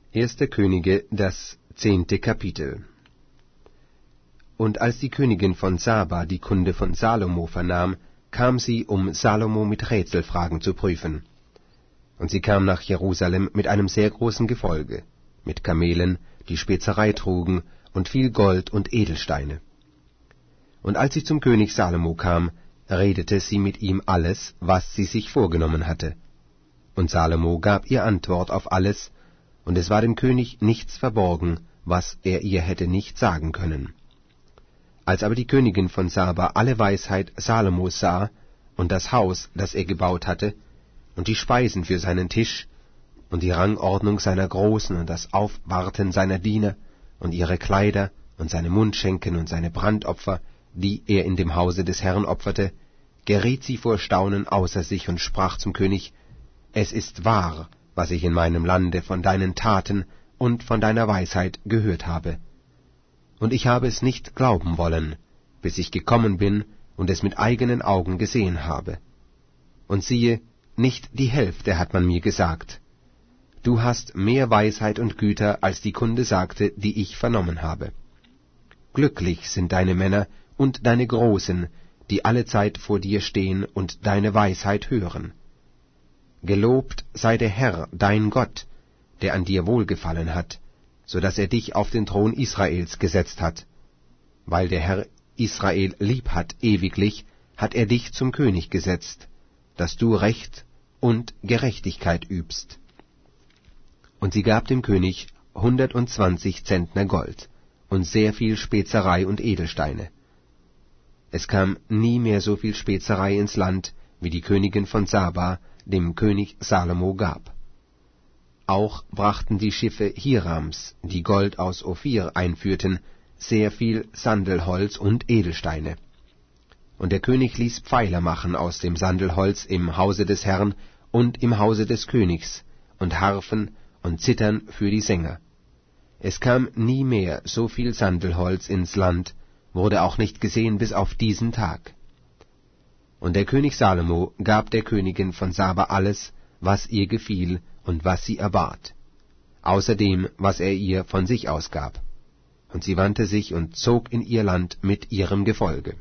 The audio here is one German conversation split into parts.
1. Könige, das 10. Kapitel. Und als die Königin von Saba die Kunde von Salomo vernahm, kam sie, um Salomo mit Rätselfragen zu prüfen. Und sie kam nach Jerusalem mit einem sehr großen Gefolge, mit Kamelen, die Spezerei trugen, und viel Gold und Edelsteine. Und als sie zum König Salomo kam, redete sie mit ihm alles, was sie sich vorgenommen hatte. Und Salomo gab ihr Antwort auf alles, und es war dem König nichts verborgen, was er ihr hätte nicht sagen können. Als aber die Königin von Saba alle Weisheit Salomos sah, und das Haus, das er gebaut hatte, und die Speisen für seinen Tisch, und die Rangordnung seiner Großen, und das Aufwarten seiner Diener, und ihre Kleider, und seine Mundschenken, und seine Brandopfer, die er in dem Hause des Herrn opferte, geriet sie vor Staunen außer sich und sprach zum König: Es ist wahr, was ich in meinem Lande von deinen Taten und von deiner Weisheit gehört habe. Und ich habe es nicht glauben wollen, bis ich gekommen bin und es mit eigenen Augen gesehen habe. Und siehe, nicht die Hälfte hat man mir gesagt. Du hast mehr Weisheit und Güter, als die Kunde sagte, die ich vernommen habe. Glücklich sind deine Männer und deine Großen, die allezeit vor dir stehen und deine Weisheit hören. Gelobt sei der Herr, dein Gott, der an dir wohlgefallen hat, so dass er dich auf den Thron Israels gesetzt hat. Weil der Herr Israel lieb hat ewiglich, hat er dich zum König gesetzt, dass du Recht und Gerechtigkeit übst. Und sie gab dem König 120 Zentner Gold und sehr viel Spezerei und Edelsteine. Es kam nie mehr so viel Spezerei ins Land, wie die Königin von Saba dem König Salomo gab. Auch brachten die Schiffe Hirams, die Gold aus Ophir einführten, sehr viel Sandelholz und Edelsteine. Und der König ließ Pfeiler machen aus dem Sandelholz im Hause des Herrn und im Hause des Königs, und Harfen und Zithern für die Sänger. Es kam nie mehr so viel Sandelholz ins Land, wurde auch nicht gesehen bis auf diesen Tag. Und der König Salomo gab der Königin von Saba alles, was ihr gefiel und was sie erbat, außer dem, was er ihr von sich ausgab. Und sie wandte sich und zog in ihr Land mit ihrem Gefolge.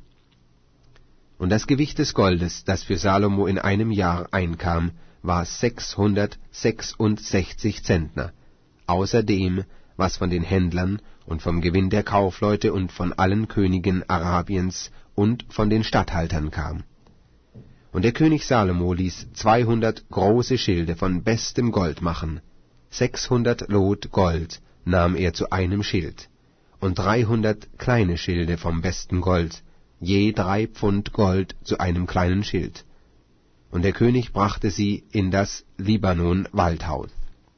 Und das Gewicht des Goldes, das für Salomo in einem Jahr einkam, war 666 Zentner, außer dem, was von den Händlern und vom Gewinn der Kaufleute und von allen Königen Arabiens und von den Statthaltern kam. Und der König Salomo ließ 200 große Schilde von bestem Gold machen, 600 Lot Gold nahm er zu einem Schild, und 300 kleine Schilde vom besten Gold, je 3 Pfund Gold zu einem kleinen Schild. Und der König brachte sie in das Libanon-Waldhaus.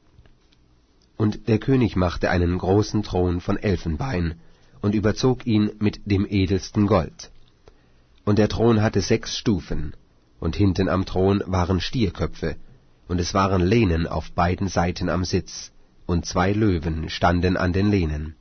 Und der König machte einen großen Thron von Elfenbein und überzog ihn mit dem edelsten Gold. Und der Thron hatte 6 Stufen, und hinten am Thron waren Stierköpfe, und es waren Lehnen auf beiden Seiten am Sitz, und 2 Löwen standen an den Lehnen.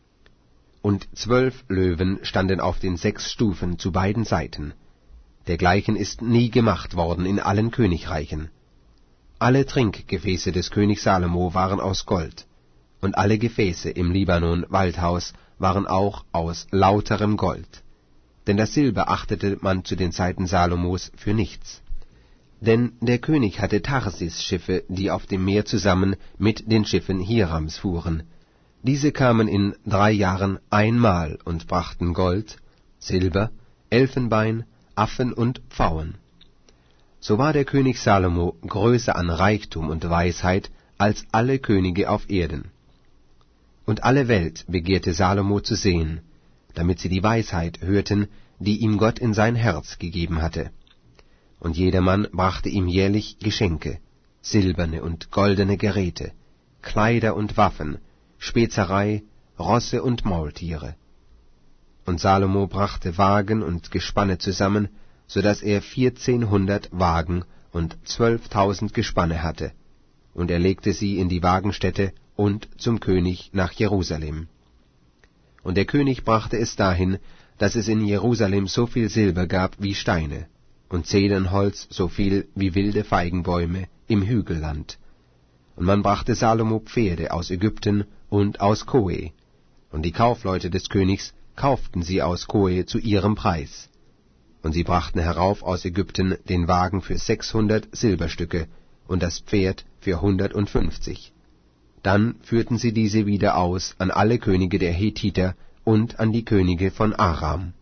Und 12 Löwen standen auf den 6 Stufen zu beiden Seiten. Dergleichen ist nie gemacht worden in allen Königreichen. Alle Trinkgefäße des Königs Salomo waren aus Gold, und alle Gefäße im Libanon-Waldhaus waren auch aus lauterem Gold. Denn das Silber achtete man zu den Zeiten Salomos für nichts. Denn der König hatte Tarsis-Schiffe, die auf dem Meer zusammen mit den Schiffen Hirams fuhren. Diese kamen in 3 Jahren einmal und brachten Gold, Silber, Elfenbein, Affen und Pfauen. So war der König Salomo größer an Reichtum und Weisheit als alle Könige auf Erden. Und alle Welt begehrte Salomo zu sehen, damit sie die Weisheit hörten, die ihm Gott in sein Herz gegeben hatte. Und jedermann brachte ihm jährlich Geschenke, silberne und goldene Geräte, Kleider und Waffen, Spezerei, Rosse und Maultiere. Und Salomo brachte Wagen und Gespanne zusammen, so dass er 1400 Wagen und 12.000 Gespanne hatte, und er legte sie in die Wagenstätte und zum König nach Jerusalem. Und der König brachte es dahin, dass es in Jerusalem so viel Silber gab wie Steine, und Zedernholz so viel wie wilde Feigenbäume im Hügelland. und man brachte Salomo Pferde aus Ägypten und aus Koe, und die Kaufleute des Königs kauften sie aus Koe zu ihrem Preis. Und sie brachten herauf aus Ägypten den Wagen für 600 Silberstücke und das Pferd für 150. Dann führten sie diese wieder aus an alle Könige der Hethiter und an die Könige von Aram.